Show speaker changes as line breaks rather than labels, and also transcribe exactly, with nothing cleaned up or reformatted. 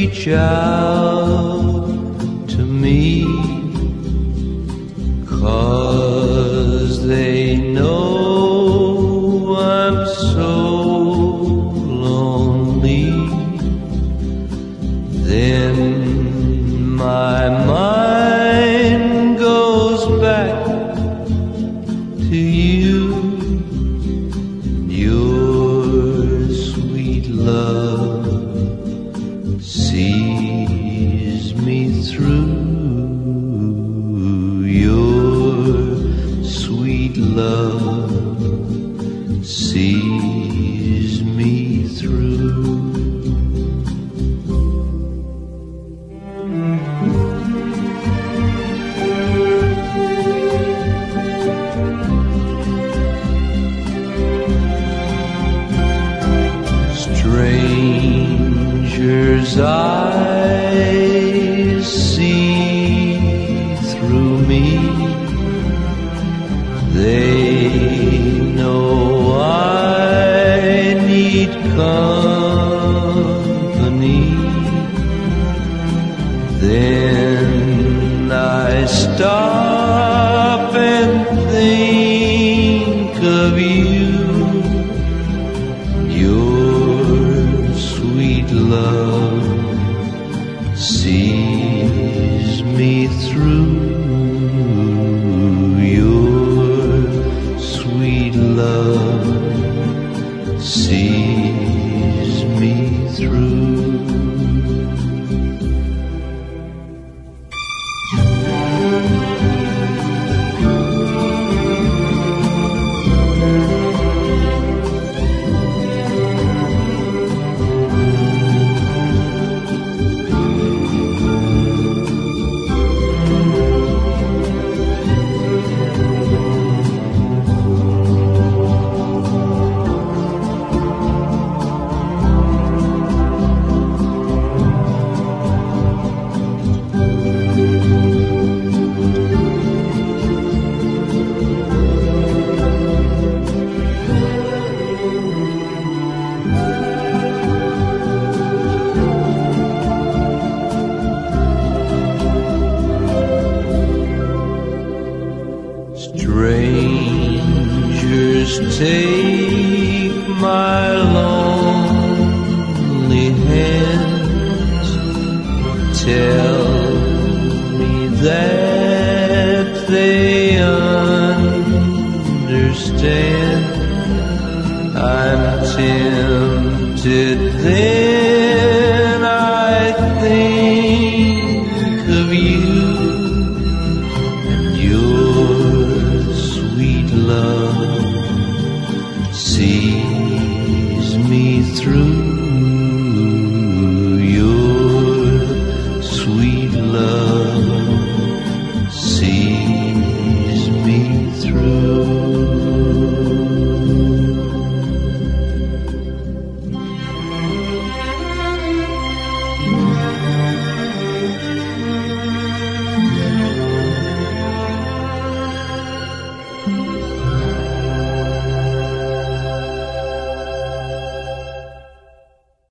reach out to me, 'cause they know I'm so lonely. Then my mind goes back to you, your sweet love sees me through. Your sweet love sees me through. Strangers' eyes see through me. They know I need company. Then I stop and think of you. Your sweet love sees me through. Your sweet love sees me through. Strangers take my lonely hands, tell me that they understand. I'm tempted then